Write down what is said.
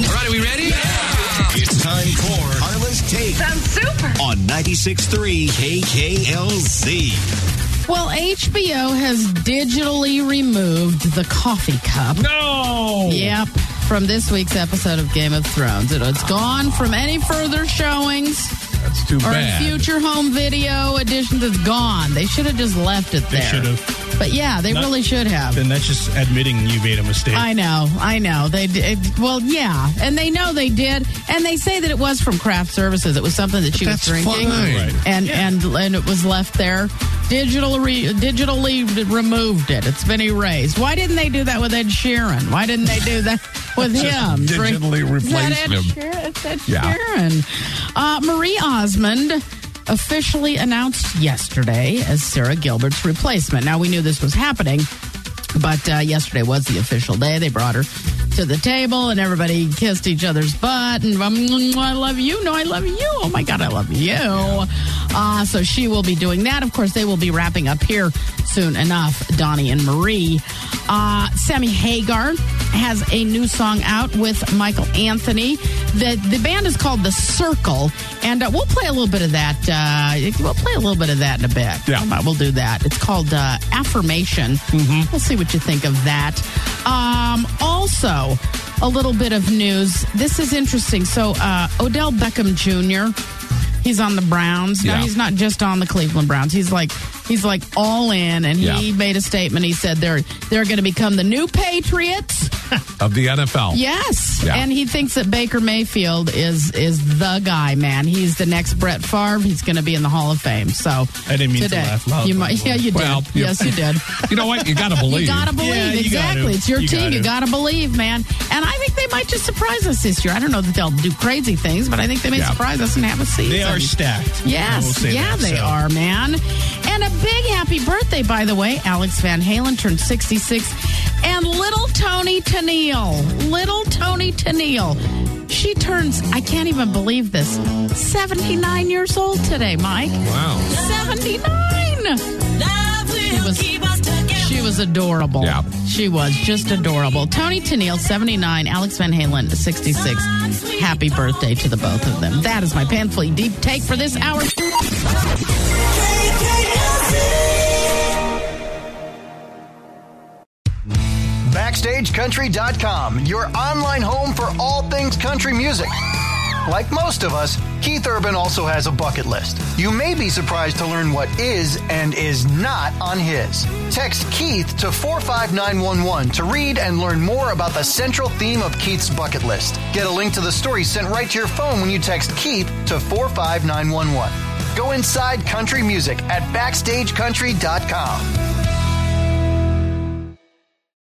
All right, are we ready? Yeah. It's time for Carla's Take. Sounds super. On 96.3 KKLZ. Well, HBO has digitally removed the coffee cup. No! Yep, from this week's episode of Game of Thrones. It's gone from any further showings. That's too or bad. Future home video editions. It's gone. They should have just left it there. They should have. But yeah, they really should have. Then that's just admitting you made a mistake. I know. They did. Well, yeah, and they know they did, and they say that it was from craft services. It was something that she was drinking, fine. and it was left there. Digitally removed it. It's been erased. Why didn't they do that with Ed Sheeran? Why didn't they do that with him? Digitally replace him. It's Ed Sheeran. Marie Osmond officially announced yesterday as Sarah Gilbert's replacement. Now, we knew this was happening, but yesterday was the official day. They brought her to the table, and everybody kissed each other's butt, and I love you. No, I love you. Oh, my God, I love you. So she will be doing that. Of course, they will be wrapping up here soon enough, Donnie and Marie. Sammy Hagar has a new song out with Michael Anthony. The band is called The Circle, and we'll play a little bit of that. We'll play a little bit of that in a bit. Yeah. We'll do that. It's called Affirmation. Mm-hmm. We'll see what you think of that. Also, a little bit of news. This is interesting. So, Odell Beckham Jr., he's on the Browns. Now, he's not just on the Cleveland Browns. He's like all in, and he made a statement. He said they're going to become the new Patriots of the NFL. Yes, and he thinks that Baker Mayfield is the guy. Man, he's the next Brett Favre. He's going to be in the Hall of Fame. So I didn't mean to laugh loud. You did. Well, yes, you did. You know what? You got to believe. You got to believe. Yeah, exactly. It's your team. You got to believe, man. And I think they might just surprise us this year. I don't know that they'll do crazy things, but I think they may surprise us and have a season. They are stacked. Yes, they are, man. And a big happy birthday, by the way. Alex Van Halen turned 66. And little Tony Tennille. She turns, I can't even believe this, 79 years old today, Mike. Wow. 79. She was adorable. Yeah. She was just adorable. Tony Tennille, 79. Alex Van Halen, 66. Happy birthday to the both of them. That is my painfully deep take for this hour. BackstageCountry.com, your online home for all things country music. Like most of us, Keith Urban also has a bucket list. You may be surprised to learn what is and is not on his. Text Keith to 45911 to read and learn more about the central theme of Keith's bucket list. Get a link to the story sent right to your phone when you text Keith to 45911. Go inside country music at BackstageCountry.com.